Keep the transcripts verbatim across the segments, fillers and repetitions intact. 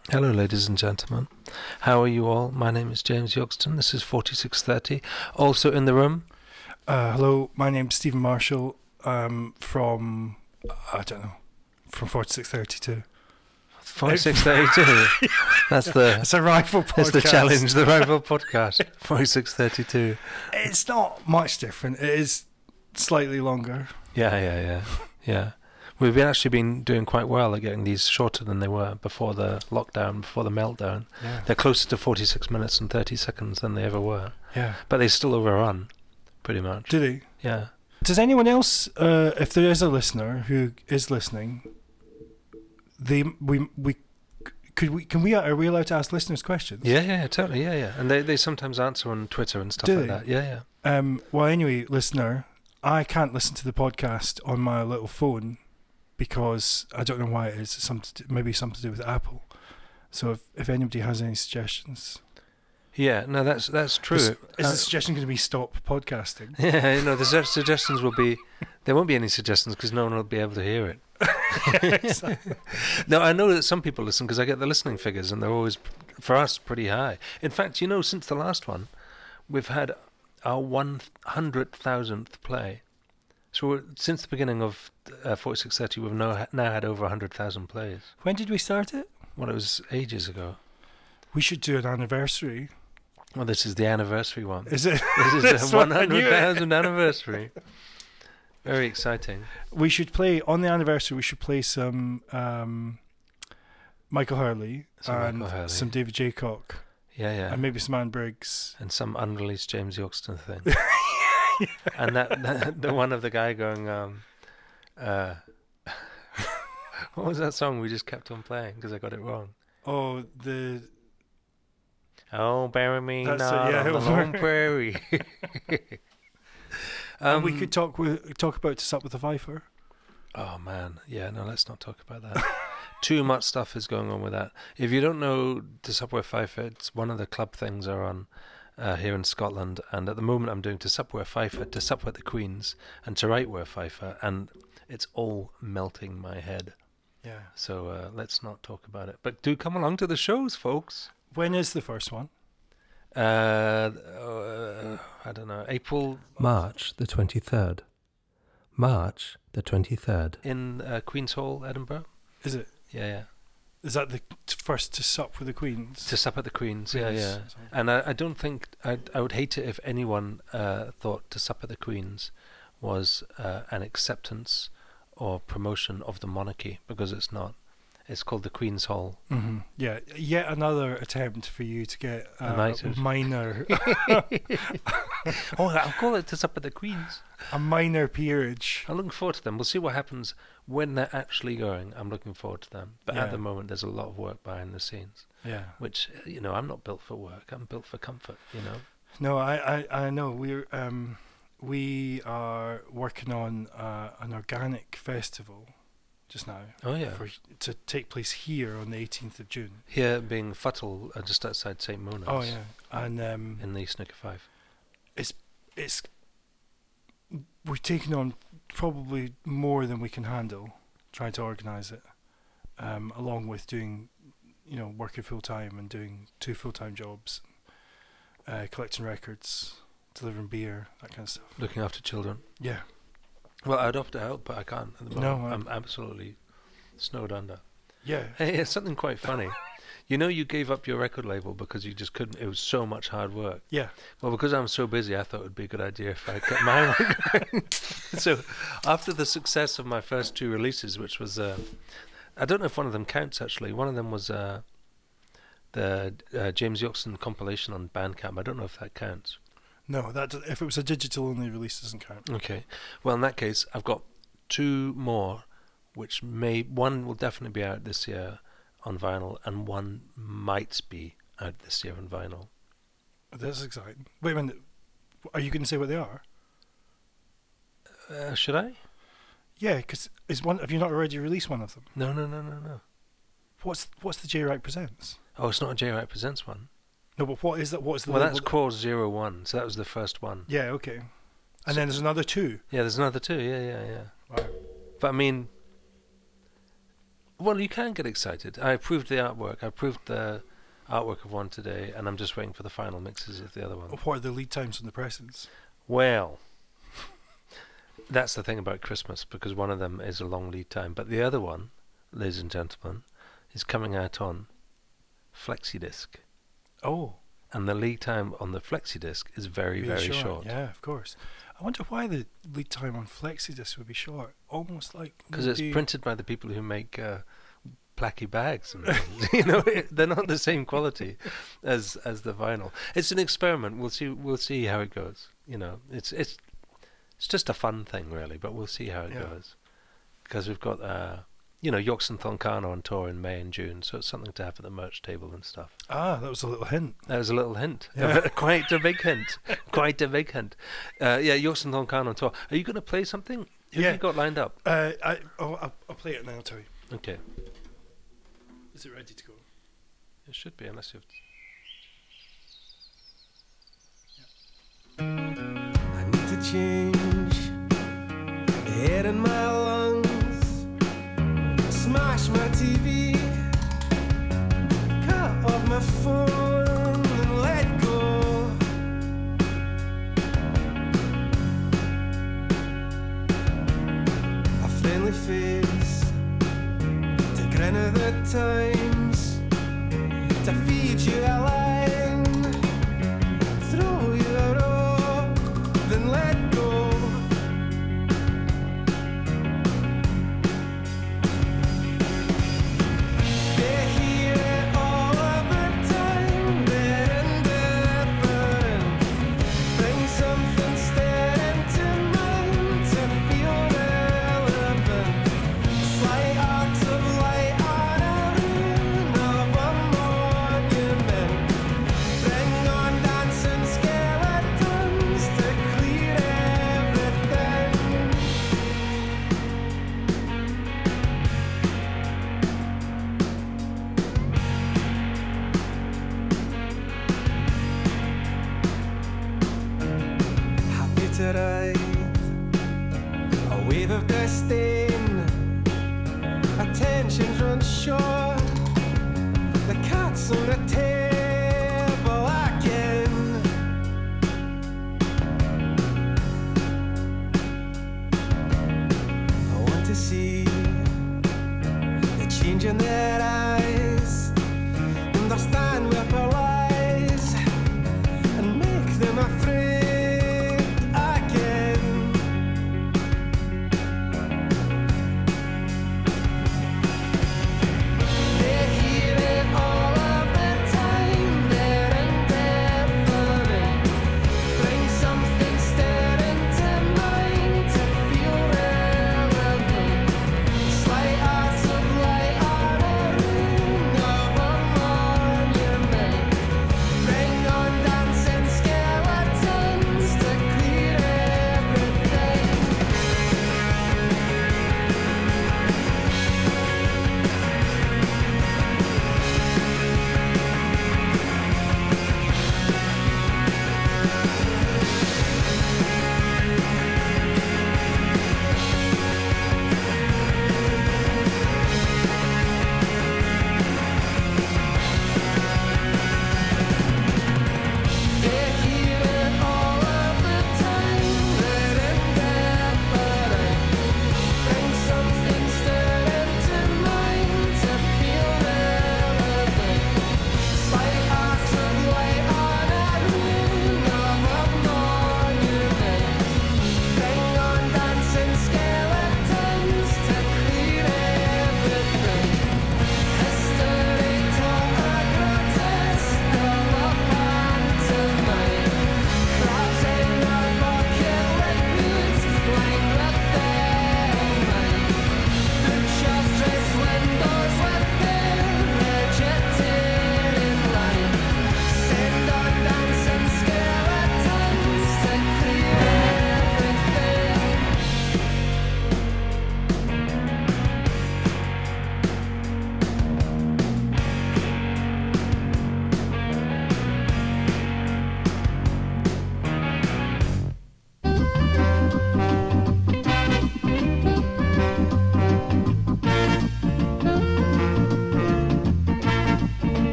Hello, ladies and gentlemen. How are you all? My name is James Yogston. This is forty-six thirty. Also in the room. Uh, hello, my name's Stephen Marshall. Um, from I don't know, from forty-six thirty-two. forty-six thirty-two. That's the. It's a rival podcast. That's the challenge. The rival podcast. forty-six thirty-two. It's not much different. It is slightly longer. Yeah, yeah, yeah, yeah. We've been actually been doing quite well at getting these shorter than they were before the lockdown, before the meltdown. Yeah. They're closer to forty-six minutes and thirty seconds than they ever were. Yeah. But they still overrun, pretty much. Do they? Yeah. Does anyone else, uh, if there is a listener who is listening, they we we could we can we are we allowed to ask listeners questions? Yeah, yeah, yeah, totally, yeah, yeah. And they, they sometimes answer on Twitter and stuff Do like they? that. Yeah, yeah. Um. Well, anyway, listener, I can't listen to the podcast on my little phone because I don't know why it is. It's something to do, maybe something to do with Apple. So if if anybody has any suggestions, Yeah, no, that's that's true. is, is Uh, the suggestion going to be stop podcasting? Yeah, you know, the su- suggestions will be, there won't be any suggestions because no one will be able to hear it. No, I know that some people listen because I get the listening figures and they're always, for us, pretty high. In fact, you know, since the last one, we've had our one hundred thousandth play. So we're, since the beginning of uh, forty-six thirty, we've now, now had over one hundred thousand plays. When did we start it? Well, it was ages ago. We should do an anniversary. Well, this is the anniversary one. Is it? This is That's the what one I knew. hundred thousand anniversary. Very exciting. We should play on the anniversary. We should play some um, Michael Hurley Some and Michael Hurley. some David Jaycock Yeah, yeah. and maybe some Anne Briggs. And some unreleased James Yogston thing. And that, that the one of the guy going, um, uh, what was that song we just kept on playing because I got it wrong? Oh, the Oh, bury me That's not it, yeah. on the lone prairie. and we Um, could talk with talk about To Sup with the Pfeiffer. Oh man, yeah, no, let's not talk about that. Too much stuff is going on with that. If you don't know To Sup with Pfeiffer, it's one of the club things are on uh, here in Scotland, and at the moment I'm doing To Sup with Pfeiffer, To Sup with the Queens, and To Write with Pfeiffer, and it's all melting my head. Yeah. So uh, let's not talk about it. But do come along to the shows, folks. When is the first one? Uh, uh, I don't know, April March the twenty-third. March the twenty-third. in uh, Queen's Hall, Edinburgh. Is it? Yeah, yeah. Is that the t- first To Sup with the Queens? To Sup at the Queen's, yeah, Queens, yeah. sorry. And I, I don't think, I, I would hate it if anyone uh, thought To Sup at the Queen's was uh, an acceptance or promotion of the monarchy, because it's not. It's called the Queen's Hall. Mm-hmm. Yeah, yet another attempt for you to get uh, Knighted. minor, Oh, I'll call it To Sup at the Queen's. a minor peerage. I'm looking forward to them. We'll see what happens when they're actually going. I'm looking forward to them. But at Yeah. the moment, there's a lot of work behind the scenes, Yeah. which, you know, I'm not built for work. I'm built for comfort, you know. No, I, I, I know we're um, we are working on uh, an organic festival just now Oh, yeah. for to take place here on the eighteenth of June. Here being Futtle, uh, just outside Saint Mona's. Oh yeah, and um, In the Snooker Five. it's it's we've taken on probably more than we can handle trying to organise it, um, along with doing, you know, working full time and doing two full time jobs, uh, collecting records, delivering beer, that kind of stuff. Looking after children. Yeah. Well, I'd offer to help, but I can't at the No, moment. I- I'm absolutely snowed under. Yeah. Hey, it's something quite funny. You know, you gave up your record label because you just couldn't. It was so much hard work. Yeah. Well, because I'm so busy, I thought it would be a good idea if I kept my one going. So, after the success of my first two releases, which was, uh, I don't know if one of them counts actually. One of them was uh, the uh, James Yogston compilation on Bandcamp. I don't know if that counts. No, that does, if it was a digital only release, doesn't count. Okay. Well, in that case, I've got two more, which may one will definitely be out this year on vinyl, and one might be out this year on vinyl. That's exciting. Wait a minute. Are you going to say what they are? Uh, should I? Yeah, because is one. Have you not already released one of them? No, no, no, no, no. What's what's the J Wright Presents? Oh, it's not a J Wright Presents one. No, but what is that? What's the Well, label that's that- Cause Zero One, so that was the first one. Yeah, okay. And then there's another two. Yeah, there's another two. Yeah, yeah, yeah. Wow. But I mean, Well, you can get excited. I approved the artwork. I approved the artwork of one today, and I'm just waiting for the final mixes of the other one. What are the lead times on the presents? Well, that's the thing about Christmas, because one of them is a long lead time, but the other one, ladies and gentlemen, is coming out on FlexiDisc. Oh. And the lead time on the FlexiDisc is very, Really very short. Yeah, of course. I wonder why the lead time on FlexiDisc would be short. Almost like... Because it's maybe- printed by the people who make uh, placky bags. And things. You know, they're not the same quality as as the vinyl. It's an experiment. We'll see. We'll see how it goes. You know, it's it's it's just a fun thing, really. But we'll see how it Yeah. goes. Because we've got, uh, you know, Yox and Thoncano on tour in May and June, so it's something to have at the merch table and stuff. Ah, that was a little hint. That was a little hint. Yeah. Quite a big hint. Quite a big hint. Uh, yeah, Yox and Thoncano on tour. Are you going to play something? Who Yeah. have you got lined up? Uh, I, oh, I'll, I'll play it and then I'll tell you. Okay. Is it ready to go? It should be, unless you've... I need to change the air in my lungs, smash my T V, cut off my phone and let go. A friendly face to grin at the times, to feed you a line, throw you a rope, then let go. They hear it all of the time, they're indifferent. Bring something staring to mind to feel relevant. Slight arcs of light on a ruin of a monument. Bring on dancing skeletons to clear everything. Happy to ride a wave of disdain. Attention's run short. The cat's on the table again. I want to see the change in their eyes, understand where our lies, and make them afraid again. They hear it all of the time.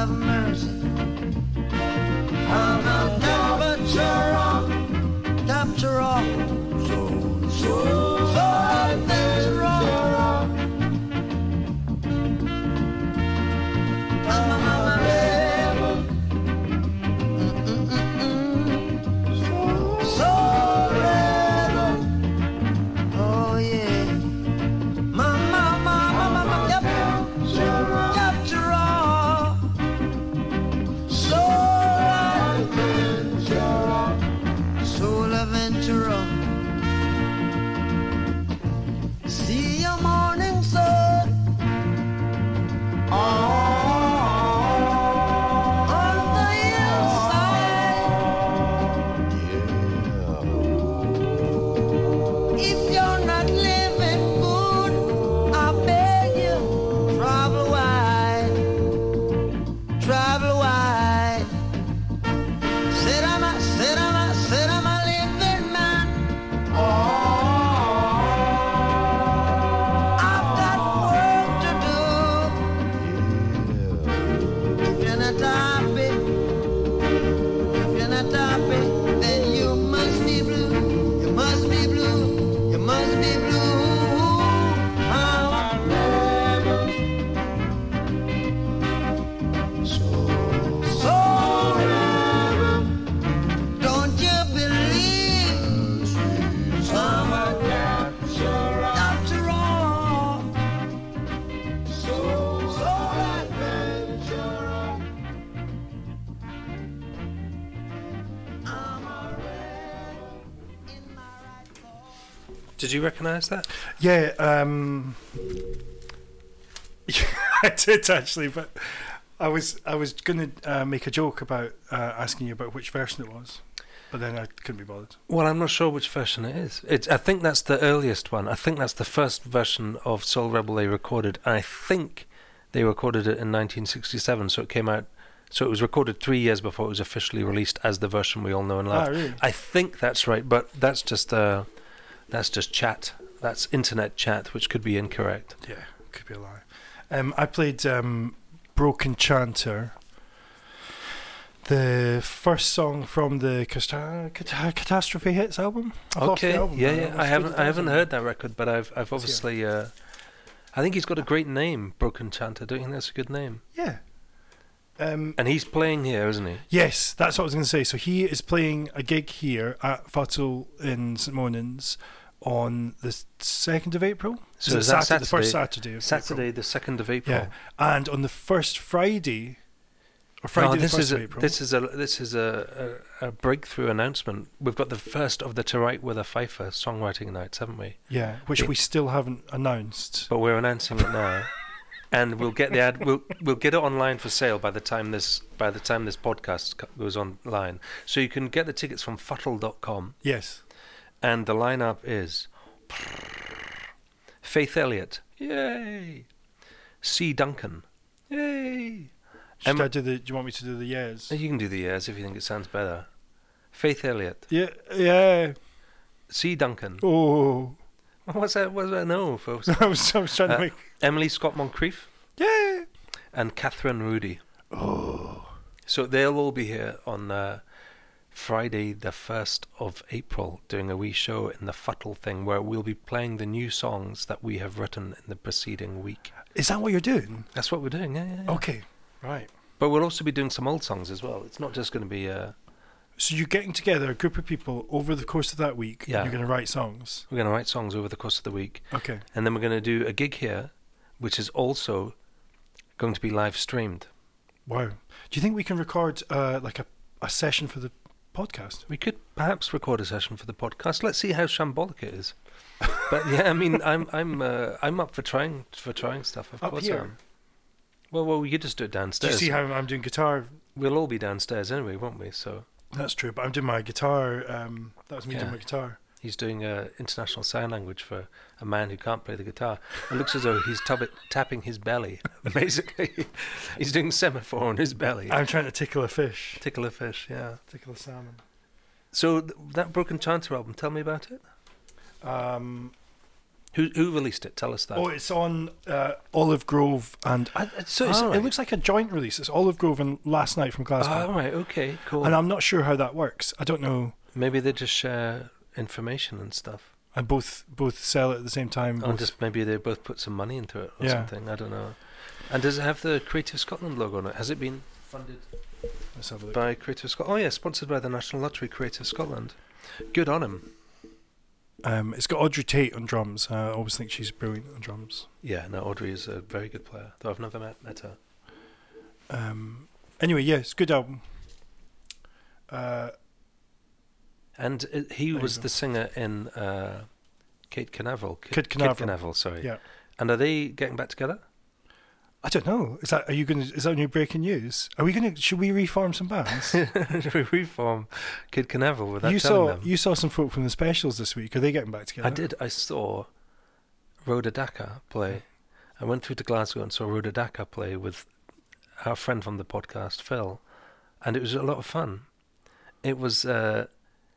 have mercy. I'm a capture all, capture all, so, so, so adventure all. I'm a mama rebel, mm-mm-mm-mm. So rebel, oh yeah. Mama, mama, mama, capture all, capture all. So Soul adventurer, see your morning sun on the hillside. If you're not living good, I beg you, travel wide, travel wide. Said I'm a, said I'm a, said I'm a living man. I've got work to do. If you're not happy, if you're not happy, then you must be blue. You must be blue. You must be blue. I'm a so, so rebel. Don't you believe I'm a capture after all? So, so adventurer. I'm a rebel in my right cause. Did you recognise that? Yeah, um, I did actually, but I was I was gonna uh, make a joke about uh, asking you about which version it was, but then I couldn't be bothered. Well, I'm not sure which version it is. It's, I think that's the earliest one. I think that's the first version of Soul Rebel they recorded. I think they recorded it in nineteen sixty-seven, so it came out. So it was recorded three years before it was officially released as the version we all know and love. Ah, really? I think that's right, but that's just uh, that's just chat. That's internet chat, which could be incorrect. Yeah, could be a lie. Um, I played um, Broken Chanter, the first song from the Casta- Cata- Catastrophe Hits album. I've lost the Okay, album yeah, now. yeah. It's I haven't, I haven't two thousand. heard that record, but I've, I've obviously. Uh, I think he's got a great name, Broken Chanter. Don't you think that's a good name? Yeah. Um, And he's playing here, isn't he? yes, that's what I was going to say. So he is playing a gig here at Fatal in St Monans on the second of April. So it is that Saturday, the first Saturday? Saturday of Saturday, April. the second of April. Yeah, and on the first Friday, or Friday No, the this first is of a, April. this is a this is a, a, a breakthrough announcement. We've got the first of the To Write with a Pfeiffer songwriting nights, haven't we? yeah, which Yeah. we still haven't announced. But we're announcing it now, and we'll get the ad. We'll we'll get it online for sale by the time this by the time this podcast co- goes online. So you can get the tickets from futtle dot com, Yes. and the lineup is Faith Elliott, yay! C. Duncan, yay! Should Um, I do the? Do you want me to do the yes? You can do the years if you think it sounds better. Faith Elliott, Yeah, yeah. C. Duncan. Oh, What's that? What's that? No, folks. I was, I was trying Uh, to make. Emily Scott Moncrief Yeah. and Catherine Rudy. Oh, So they'll all be here on uh, Friday, the first of April, doing a wee show in the Futtle thing where we'll be playing the new songs that we have written in the preceding week. is that what you're doing? That's what we're doing, yeah, yeah, yeah. Okay, right. But we'll also be doing some old songs as well. It's not just going to be. Uh, So you're getting together a group of people over the course of that week. Yeah. And you're going to write songs. we're going to write songs over the course of the week, Okay. and then we're going to do a gig here, which is also going to be live streamed. Wow. Do you think we can record uh, like a, a session for the podcast? We could perhaps record a session for the podcast. Let's see how shambolic it is. But yeah, I mean, I'm I'm uh, I'm up for trying for trying stuff. Of Up course, here? I am. Well, well, we could just do it Do you downstairs. see how I'm doing guitar? We'll all be downstairs anyway, won't we? So That's true, but I'm doing my guitar. Um, that was me Yeah. doing my guitar. he's doing uh, international sign language for a man who can't play the guitar. It looks as though he's tub- tapping his belly. Basically, he's doing semaphore on his belly. I'm trying to tickle a fish. Tickle a fish, yeah. Tickle a salmon. So th- that Broken Chanter album, tell me about it. Um, Who who released it? Tell us that. Oh, it's on uh, Olive Grove and I, it's, so it's, Oh, right. it looks like a joint release. It's Olive Grove and Last Night from Glasgow, Oh, right, okay, cool. and I'm not sure how that works. I don't know. Maybe they just share information and stuff. And both both sell it at the same time. Or both- just maybe they both put some money into it or Yeah. something. I don't know. And does it have the Creative Scotland logo on it? Has it been funded Let's have a look. by Creative Scotland? Oh, yeah, sponsored by the National Lottery, Creative Scotland. Good on him. Um, it's got Audrey Tate on drums. Uh, I always think she's brilliant on drums. Yeah, no, Audrey is a very good player, though I've never met, met her. Um, anyway, yeah, it's a good album. Uh, And it, he There you was go. the singer in uh, Kate Canaveral. Ki- Kid Kid Canaveral. Canaveral, sorry. yeah, And are they getting back together? I don't know. Is that are you going? to Is that new breaking news? Are we going to? Should we reform some bands? Should we reform Kid Canaveral without you telling saw them? you saw some folk from the Specials this week. Are they getting back together? I did. I saw Rhoda Dakar play. I went through to Glasgow and saw Rhoda Dakar play with our friend from the podcast, Phil, and it was a lot of fun. It was, uh,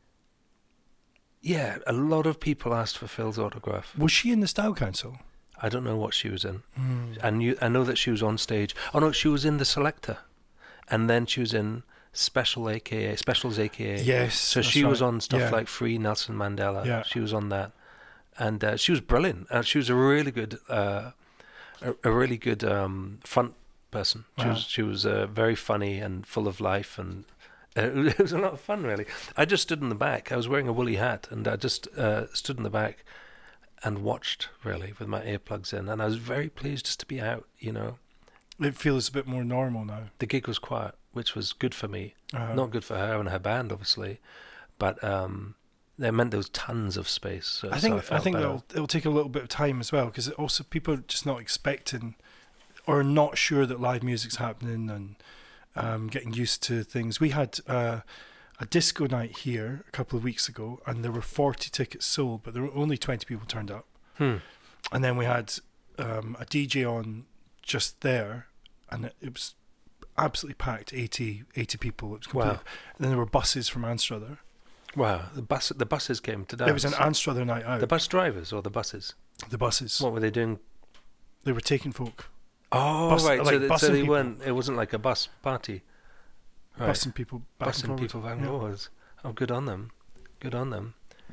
yeah, a lot of people asked for Phil's autograph. Was she in the Style Council? I don't know what she was in. Mm. I knew, I know that she was on stage. Oh no, she was in the Selector, and then she was in Special, aka Specials, aka. Yes. So that's she was right. on stuff Yeah. like Free Nelson Mandela. Yeah. She was on that, and uh, she was brilliant. Uh, she was a really good, uh, a, a really good um, front person. She Wow. was she was uh, very funny and full of life, and uh, it was a lot of fun. Really, I just stood in the back. I was wearing a woolly hat, and I just uh, stood in the back and watched really with my earplugs in, and I was very pleased just to be out. You know, It feels a bit more normal now. the gig was quiet, which was good for me. Uh, Not good for her and her band, obviously, but um, it meant there was tons of space. So, I so think I, felt think better. it'll it'll take a little bit of time as well because also people are just not expecting or not sure that live music's happening and um, getting used to things. We had uh, a disco night here a couple of weeks ago, and there were forty tickets sold, but there were only twenty people turned up. Hmm. And then we had um, a D J on just there, and it, it was absolutely packed, eighty, eighty people. It was complete. Wow. And then there were buses from Anstruther. Wow, the bus the buses came to dance. It was an Anstruther night out. the bus drivers or the buses. the buses. What were they doing? They were taking folk, Oh, Bus- right. like so, they, so bussing they people. weren't. It wasn't like a bus party. Right. bussing people back and Bussing forward. people back and Yeah. forwards. Oh, good on them. Good on them.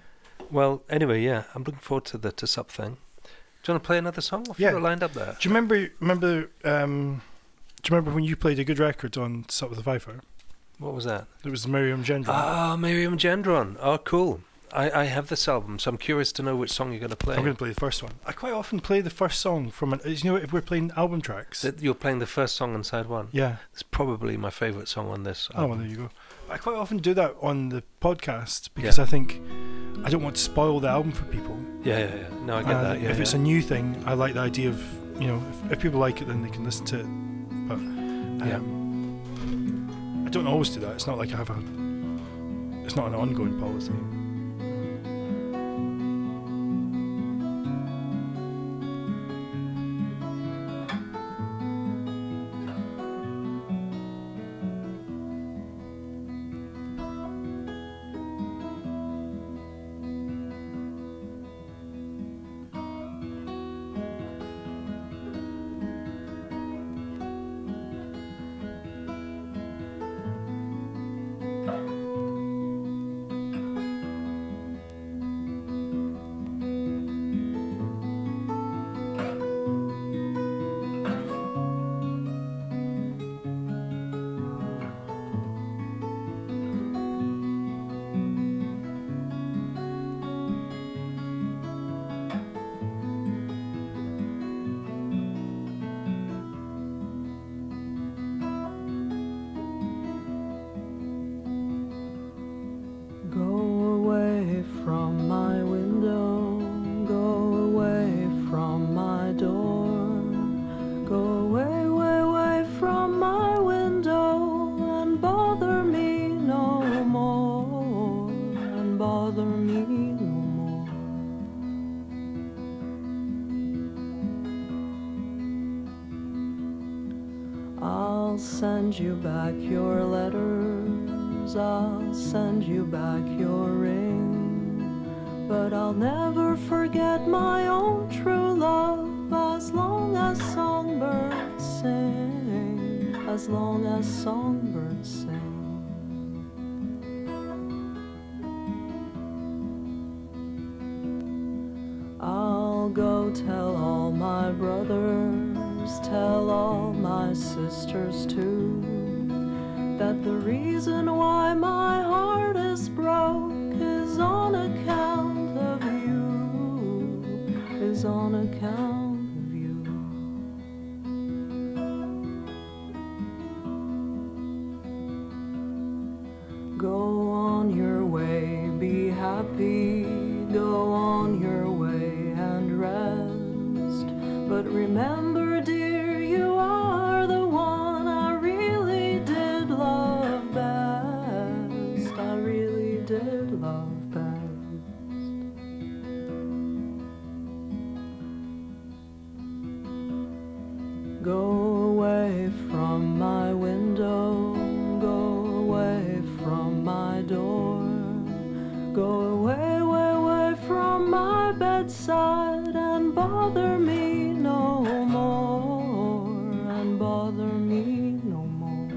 Well, anyway, yeah, I'm looking forward to the to Sup thing. Do you want to play another song? I've Yeah. got it lined up there. Do you remember? Remember? Um, do you remember when you played a good record on Sup with the Viper? What was that? It was the Miriam Gendron. Ah, Miriam Gendron. Oh, cool. I, I have this album, so I'm curious to know which song you're going to play. I'm going to play the first one. I quite often play the first song from an. You know, if we're playing album tracks. That you're playing the first song on side one. Yeah. It's probably my favourite song on this Oh, well, album. there you go. I quite often do that on the podcast because Yeah. I think I don't want to spoil the album for people. Yeah, yeah, yeah. No, I get And that. Yeah, if it's yeah. a new thing, I like the idea of, you know, if, if people like it, then they can listen to it. But Yeah. um, I don't always do that. It's not like I have a. It's not an ongoing policy. Go away from my window, go away from my door, go away, way, way from my window and bother me no more, and bother me no more. I'll send you back your letters, I'll send you back your ring, but I'll never forget my own true love as long as songbirds sing, as long as songbirds sing. I'll go tell all my brothers, tell all my sisters too, that the reason why my heart is broke is on account of you, is on account of you. Go on your way, be happy, go on your way and rest. But remember, dear, you are the one I really did love best. I really did love best. Go away from my window, go away from my door, go away, away, away from my bedside and bother me no more, and bother me no more.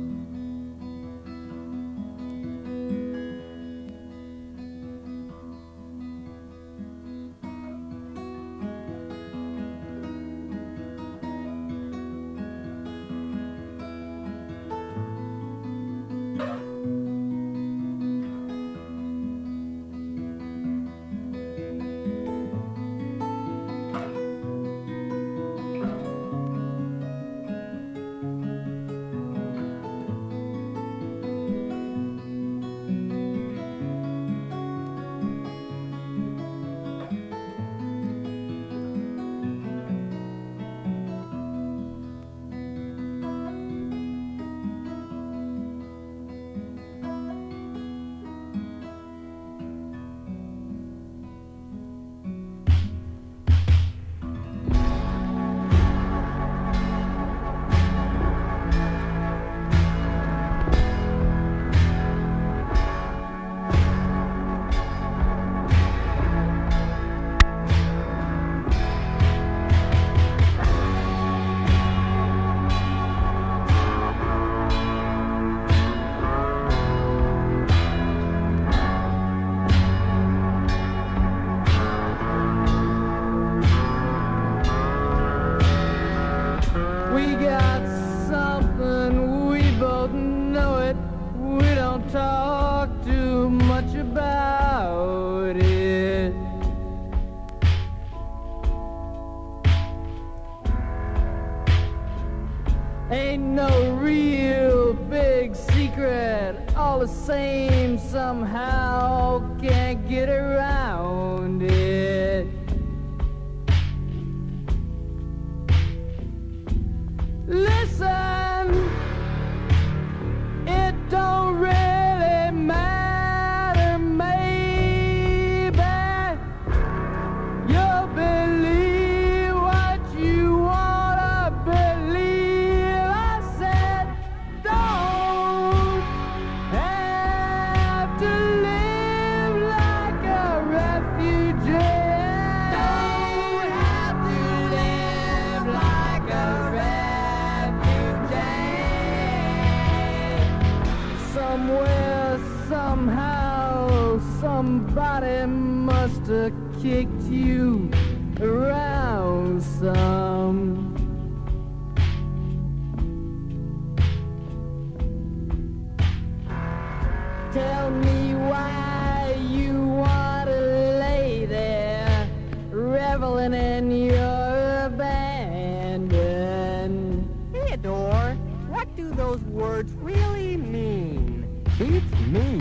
We got something, we both know it. We don't talk too much about it. Ain't no real big secret, all the same, somehow can't get around it. Listen, it don't really matter, maybe you'll believe what you wanna believe. I said, don't have to live like a refugee. Don't have to live like a refugee. Somewhere, somehow, somebody must have kicked you around some. Tell me why you want to lay there, reveling in your abandon. Theodore, what do those words really mean? Beats me.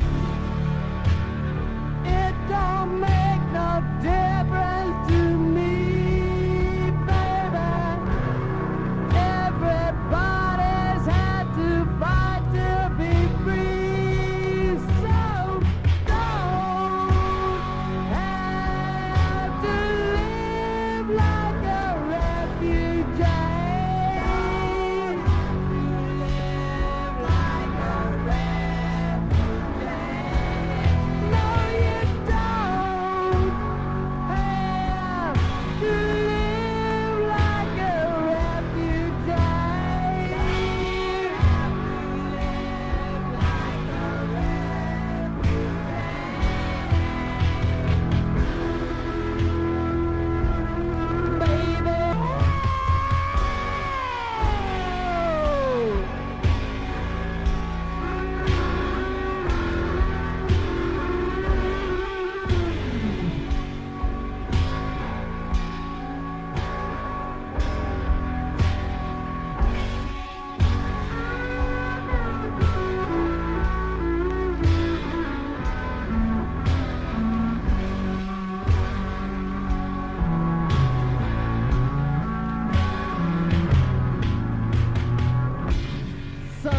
It don't make no difference to me, baby. Everybody's had to fight to be free, so don't have to live like a refugee. Live like a refugee. No, you don't.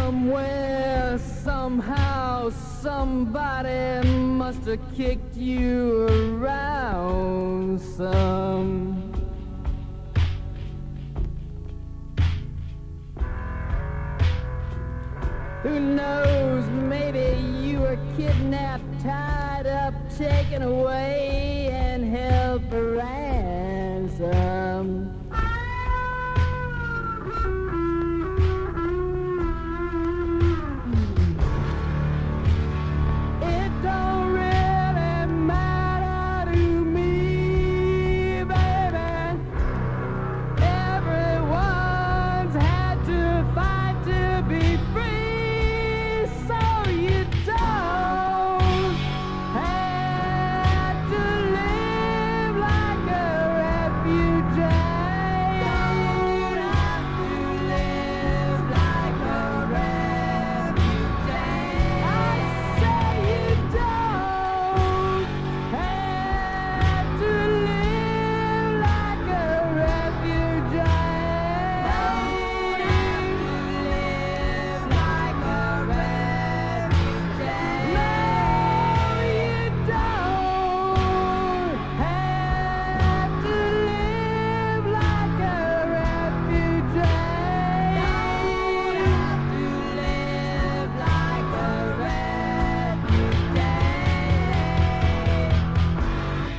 Somewhere, somehow, somebody must have kicked you around some. Who knows, maybe you were kidnapped, tied up, taken away, and held for ransom. It don't really matter to me, baby. Everyone's had to fight to be free, so you don't have to live like a refugee. Don't have to live like a refugee. I say you don't have to live like a refugee. Don't have to live like a refugee. No, you don't have to live like a refugee. Don't have to live like a refugee.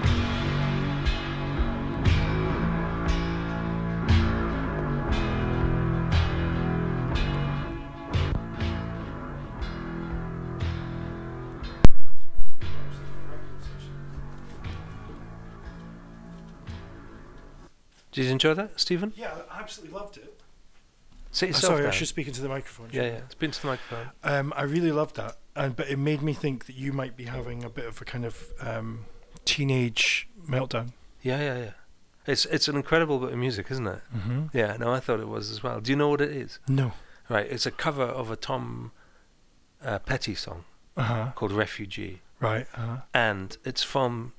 Did you enjoy that, Stephen? Yeah, I absolutely loved it. Sit Uh, yourself sorry, I down. should speak into the microphone. Yeah, shouldn't yeah. Speak to the microphone. I? Um, I really loved that, and but it made me think that you might be having a bit of a kind of um, teenage meltdown. Yeah, yeah, yeah. It's it's an incredible bit of music, isn't it? Mm-hmm. Yeah, no, I thought it was as well. Do you know what it is? No. Right, it's a cover of a Tom uh, Petty song Uh huh. called Refugee. Right. Uh huh. And it's from,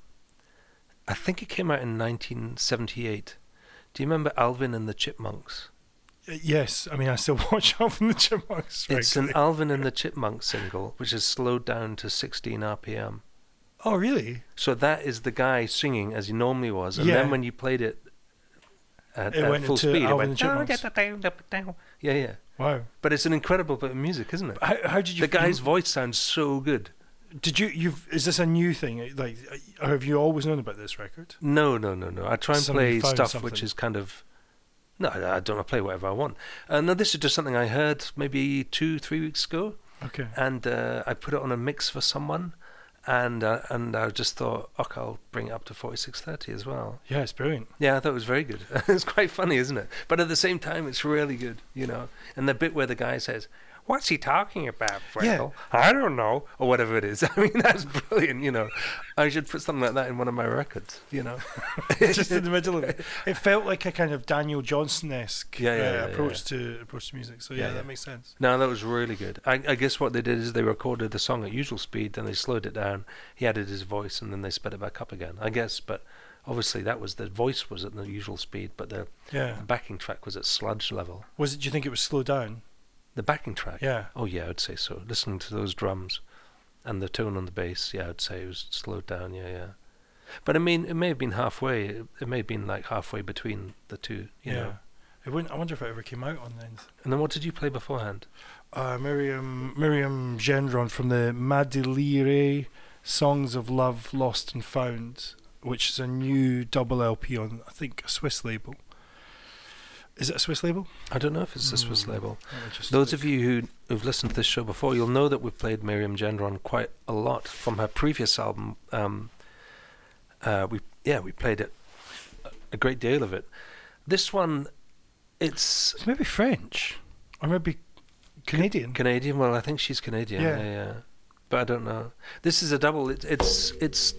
I think it came out in nineteen seventy-eight. Do you remember Alvin and the Chipmunks? Uh, yes, I mean I still watch Alvin and the Chipmunks. It's an regularly. Alvin and the Chipmunks single, which is slowed down to sixteen R P M. Oh really? So that is the guy singing as he normally was, and Yeah. then when you played it at, It at went full into speed, it Alvin went and the Chipmunks. down, down, down. Yeah, yeah. Wow. But it's an incredible bit of music, isn't it? How, how did you? The guy's you- voice sounds so good. Did you? You've? Is this a new thing? Like, uh, have you always known about this record? No, no, no, no. I try and Somebody play found stuff something. which is kind of. No, I I don't. I play whatever I want. Uh, no, this is just something I heard maybe two, three weeks ago, Okay. and uh, I put it on a mix for someone, and uh, and I just thought, okay, I'll bring it up to forty-six thirty as well. Yeah, it's brilliant. Yeah, I thought it was very good. It's quite funny, isn't it? But at the same time, it's really good, you know. And the bit where the guy says, "What's he talking about, Freckle? I don't know," or whatever it is. I mean, that's brilliant, you know. I should put something like that in one of my records, you know. Just in the middle of it. It felt like a kind of Daniel Johnson-esque Yeah, yeah, uh, yeah, approach to approach to music. So yeah, Yeah, that yeah. makes sense. No, that was really good. I, I guess what they did is they recorded the song at usual speed, then they slowed it down. He added his voice, and then they sped it back up again. I guess, but obviously that was the voice was at the usual speed, but the, Yeah. the backing track was at sludge level. Was it? Do you think it was slowed down? The backing track. Yeah. Oh yeah, I'd say so. Listening to those drums and the tone on the bass, yeah, I'd say it was slowed down. Yeah, yeah. But I mean, it may have been halfway. It, it may have been like halfway between the two. You yeah. know. It wouldn't. I wonder if it ever came out on anything. And then what did you play beforehand? Uh, Miriam Miriam Gendron from the Madilire Songs of Love Lost and Found, which is a new double L P on, I think, a Swiss label. Is it a Swiss label? I don't know if it's a Swiss Hmm. label. Let me just Those look. of you who, who've listened to this show before, you'll know that we've played Miriam Gendron quite a lot from her previous album. Um, uh, we yeah, we played it a- a great deal of it. This one, it's It's maybe French or maybe Canadian. Canadian. Well, I think she's Canadian. Yeah. Yeah, yeah. But I don't know. This is a double. It, it's it's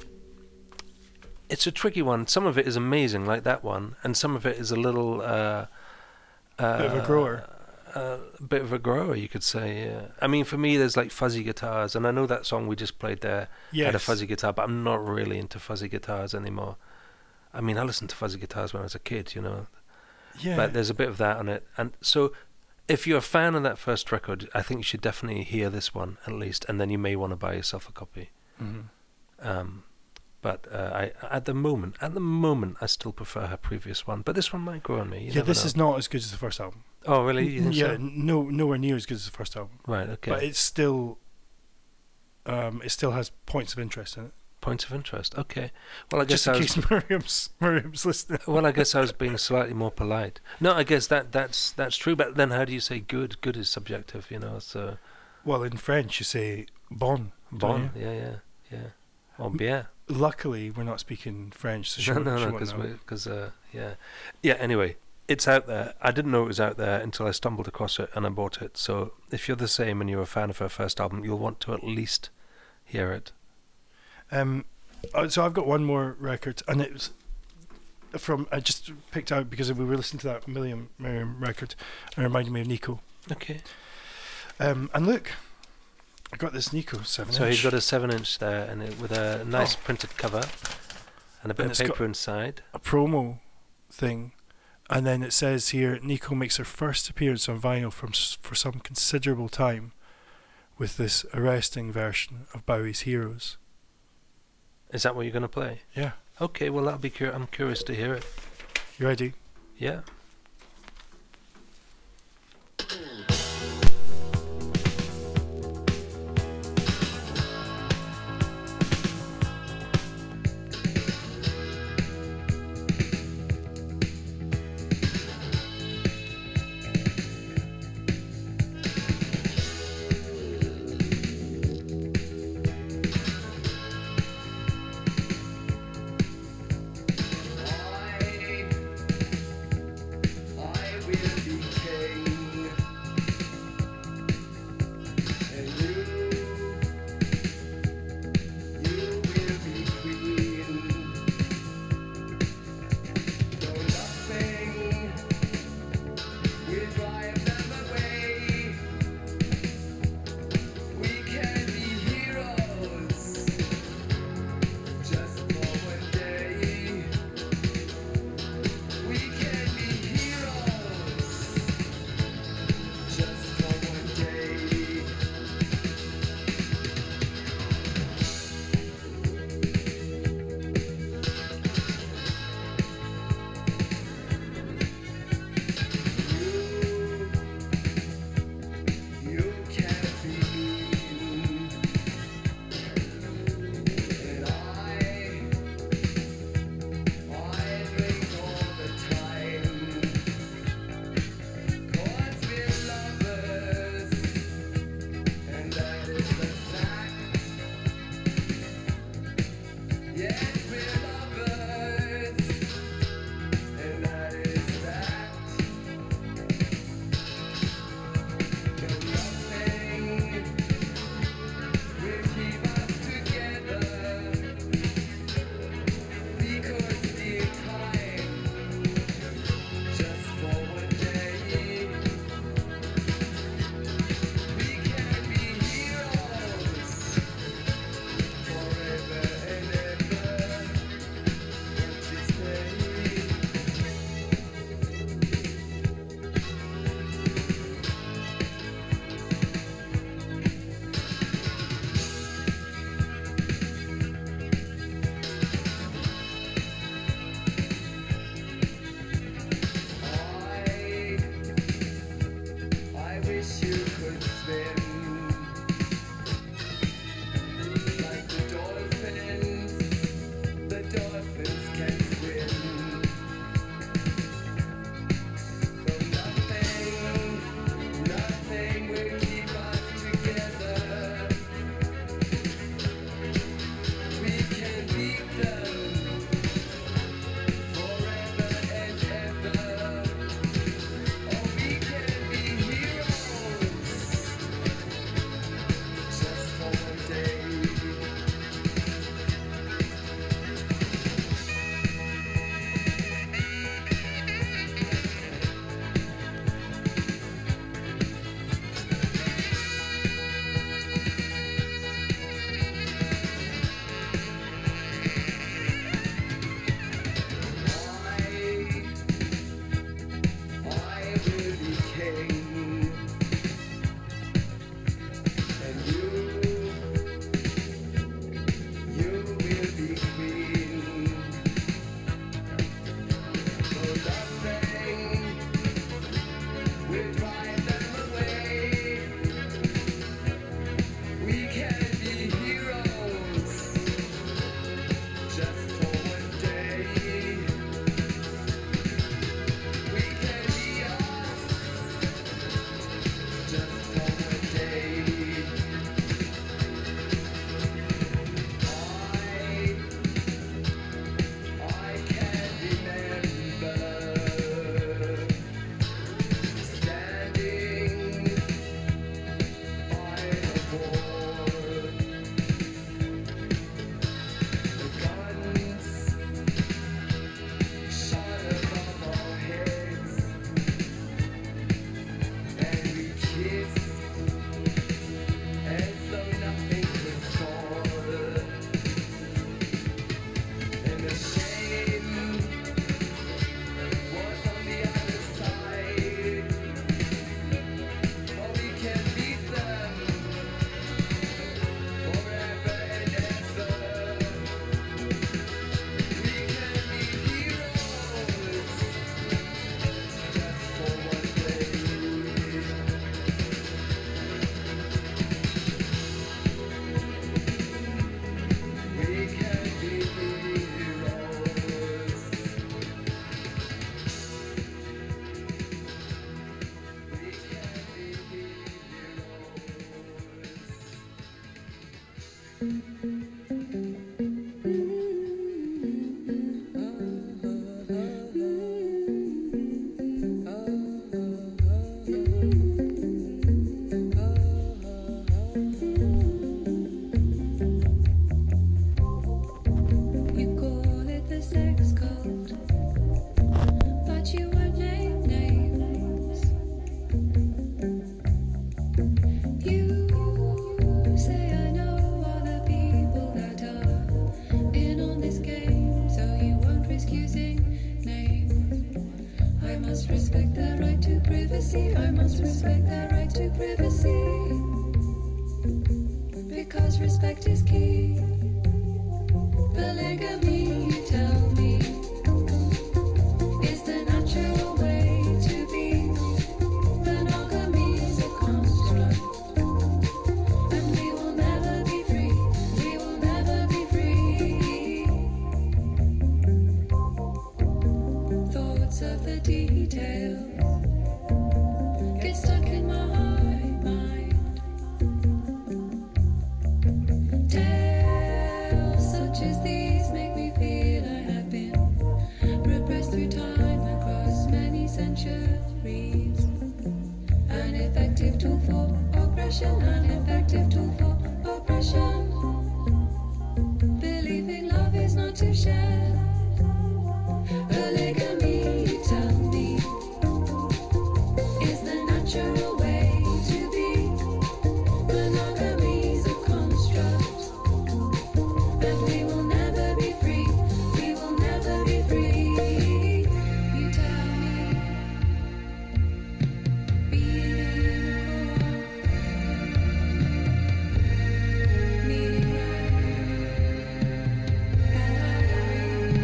it's a tricky one. Some of it is amazing, like that one, and some of it is a little. Uh, uh, Bit of a grower. Uh, a bit of a grower, you could say. Yeah. I mean, for me, there's like fuzzy guitars, and I know that song we just played there Yes. had a fuzzy guitar, but I'm not really into fuzzy guitars anymore. I mean, I listened to fuzzy guitars when I was a kid, you know. Yeah. But there's a bit of that on it, and so if you're a fan of that first record, I think you should definitely hear this one at least, and then you may want to buy yourself a copy. Mm-hmm. Um, but uh, I, at the moment, at the moment, I still prefer her previous one. But this one might grow on me. You Yeah, never this know. is not as good as the first album. Oh, really? You think yeah, so? no, nowhere near as good as the first album. Right. Okay. But it's still, um, it still has points of interest in it. Points of interest. Okay. Well, I guess Just I in was. case Miriam's Miriam's listening. Well, I guess I was being slightly more polite. No, I guess that that's that's true. But then, how do you say good? Good is subjective, you know. So Well, in French you say bon. don't bon, you? yeah, yeah, yeah. Or bien. Luckily, we're not speaking French, so she No, won't- no, she no, won't because know. because uh, yeah, yeah. Anyway, it's out there. I didn't know it was out there until I stumbled across it and I bought it. So if you're the same and you're a fan of her first album, you'll want to at least hear it. Um, uh, so I've got one more record, and it was from I just picked out because we were listening to that Miriam Miriam record, and it reminded me of Nico. Okay. Um, and look, I got this Nico seven So inch. he's got a seven-inch there, and it, with a nice Oh. printed cover and a bit And of it's got- paper inside. a promo thing, and then it says here Nico makes her first appearance on vinyl from s- for some considerable time, with this arresting version of Bowie's Heroes. Is that what you're going to play? Yeah, Okay. Well, that'll be. Cur- I'm curious to hear it. you ready? Yeah. You call it the sex cult, but you won't name names. You say I know all the people that are in on this game, so you won't risk using names. I must respect their right to privacy. I must respect their right to privacy, because respect is key. Polygamy, you tell me, is the natural way to be. Monogamy's a construct, and we will never be free. We will never be free. Thoughts of the details get stuck in my mind. Tales such as these make me feel I have been repressed through time across many centuries. An effective tool for oppression, an effective tool for oppression. Believing love is not to share. Polygamy, you tell me, is the natural way to be. Monogamy's a construct, and we will never be free. We will never be free. You tell me, being in a core, meaning right, and I agree.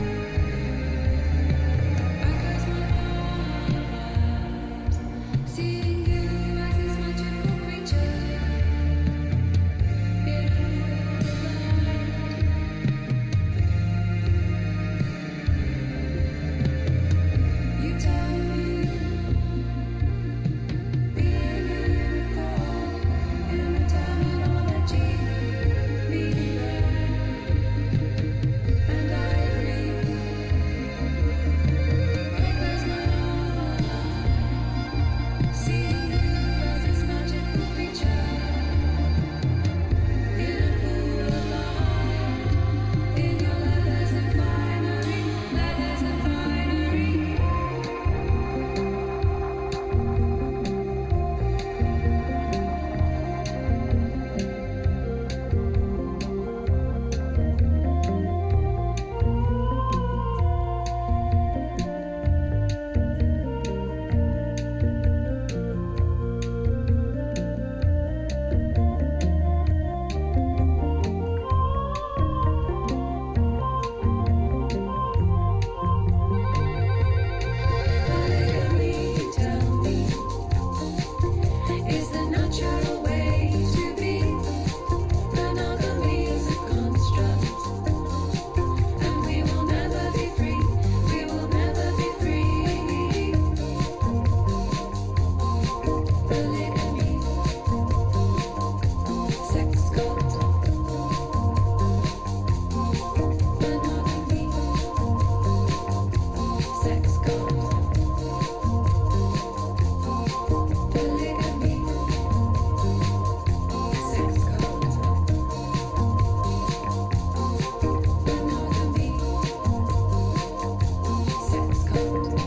I close my eyes, seeing you as this magical creature in a moonlight. You tell me, being in a core, in a terminology, meaning right, and I agree. I close my eyes, seeing you as this magical creature in a pool of light, in your letters and finery, letters and finery. Polygamy, you tell me, is the natural way to be. Monogamy is a construct, and we will never be free. We will never be free. Polygamy, sex cult. Monogamy, sex cult. Polygamy, sex cult. Monogamy, sex cult.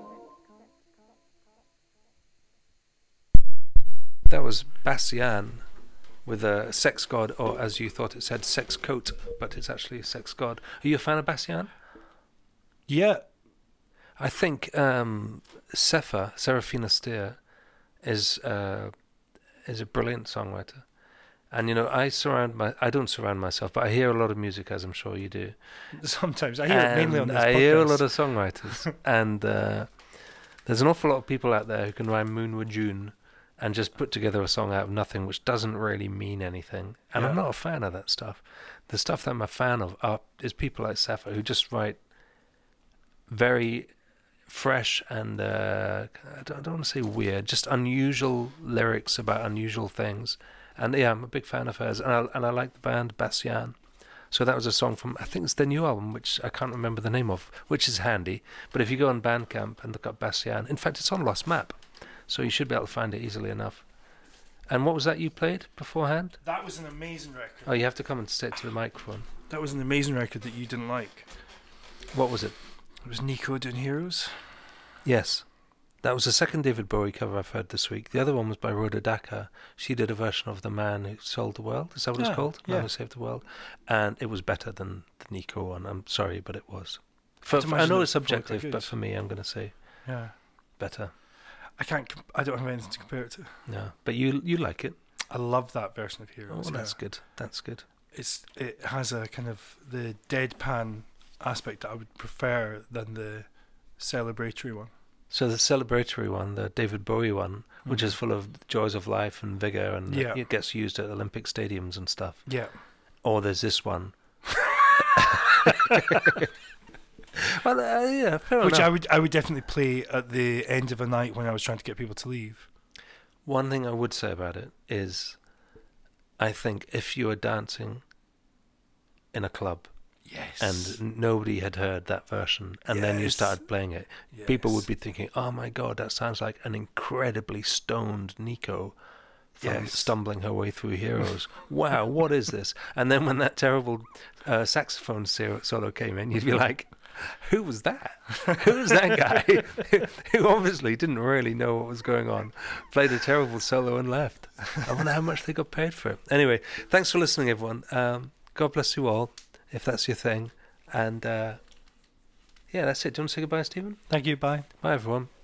That was Bastian with a sex god, or as you thought it said, sex coat, but it's actually sex god. Are you a fan of Bastian? Yeah, I think um, Sepha, Serafina Steer, is uh, is a brilliant songwriter. And you know, I surround my I don't surround myself, but I hear a lot of music, as I'm sure you do. sometimes I hear it mainly on And this I podcast. hear a lot of songwriters, and uh, there's an awful lot of people out there who can rhyme moon with June and just put together a song out of nothing, which doesn't really mean anything. And I'm Yeah. not a fan of that stuff. The stuff that I'm a fan of are, is people like Sepha, who just write very fresh and uh, I don't, I don't want to say weird, just unusual lyrics about unusual things, And yeah, I'm a big fan of hers, and I, and I like the band Bastian. So that was a song from, I think it's their new album, which I can't remember the name of, which is handy. But if you go on Bandcamp and look up Bastian, in fact, it's on Lost Map, so you should be able to find it easily enough. And what was that you played beforehand? That was an amazing record. Oh, you have to come and sit to the microphone. That was an amazing record that you didn't like. What was it? It was Nico doing Heroes. Yes. That was the second David Bowie cover I've heard this week. The other one was by Rhoda Dakar. She did a version of The Man Who Sold the World. Is that what Yeah, it's called? yeah. Man Who Saved the World. And it was better than the Nico one. I'm sorry, but it was. For, I'd for- I imagine know it it's was quite subjective, good. but for me, I'm going to say Yeah. better. I can't. Com- I don't have anything to compare it to. No, but you you like it. I love that version of Oh, Heroes. well, yeah. that's good. That's good. It's it has a kind of the deadpan aspect that I would prefer than the celebratory one. So the celebratory one, the David Bowie one, which Mhm. is full of joys of life and vigor, and Yeah. it gets used at Olympic stadiums and stuff. Yeah. Or there's this one. Well, uh, yeah, fair Which I enough. would I would definitely play at the end of a night when I was trying to get people to leave. One thing I would say about it is, I think if you were dancing in a club Yes. and n- nobody had heard that version, and then you Yes. started playing it, people would be thinking, "Oh my God, that sounds like an incredibly stoned Nico from Yes. stumbling her way through Heroes. Wow, what is this?" And then when that terrible uh, saxophone so- solo came in, you'd be like, "Who was that? Who was that guy who obviously didn't really know what was going on? Played a terrible solo and left. I wonder how much they got paid for it." Anyway, thanks for listening, everyone. Um, God bless you all, if that's your thing. And uh, yeah, that's it. Do you want to say goodbye, Stephen? Thank you. Bye. Bye, everyone.